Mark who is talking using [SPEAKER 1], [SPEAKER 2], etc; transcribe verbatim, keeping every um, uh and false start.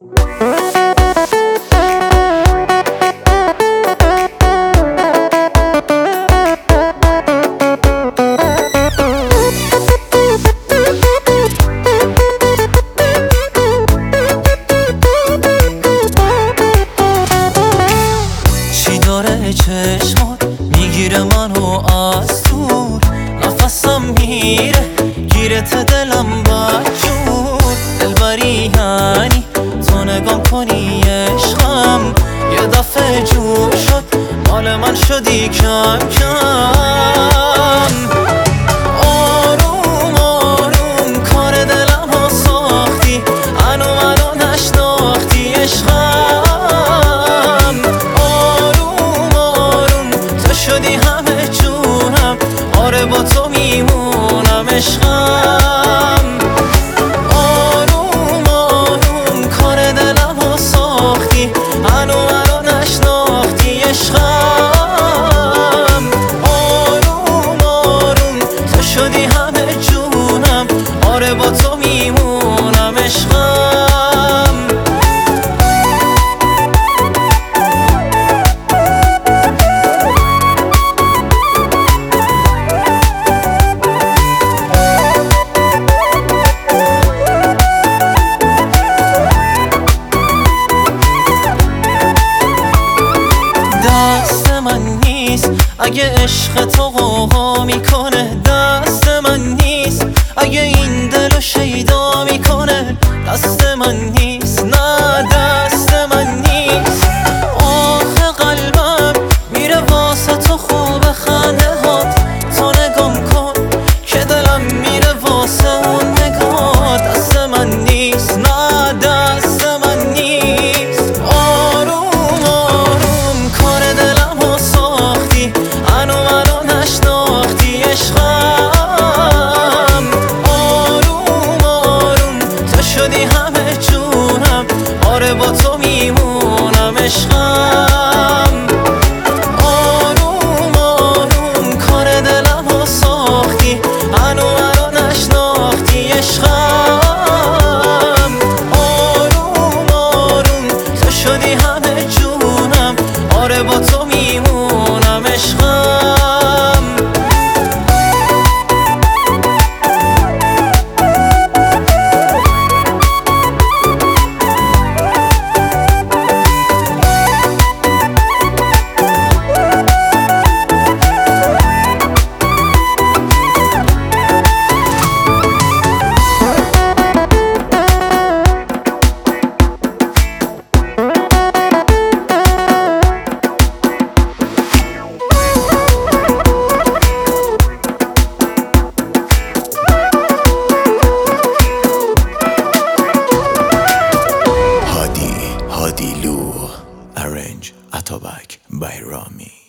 [SPEAKER 1] چی داره چشمات میگیره منو از دور، نفسم میره گیرت دلم بدجور. دلبری یعنی تو نگام کنی عشقم، یه دفعه جور شد مال من شدی کم کم. آروم آروم کار دلم ها ساختی، انو منو نشناختی عشقم. آروم آروم تو شدی همه جونم، آره با تو میمونم عشقم. آروم آروم کار دلم ها ساختی، انو منو نشناختی عشقم. آروم آروم تو شدی همه جونم، آره با تو میمونم عشقم. دست من نیست اگه عشق تو غوغا میکنه، دست من نیست اگه این دلو شیدا میکنه. دست من نیست، نه دست من نیست. آخه قلبم میره واسه تو خوب خنده هات، تو نگام کن که دلم میره واسه اون نگاه. دست من نیست، نه دست من نیست. آروم آروم کار دلم ها ساختی، انو منو نشناختی عشقم. آروم آروم تو شدی همه جونم، آره با تو میمونم عشقم. آروم آروم کار دلم ها ساختی، انو منو نشناختی عشقم. آروم آروم تو شدی همه جونم، آره با تو میمونم عشقم.
[SPEAKER 2] Hadi Lu, arrange Atobak by Rami.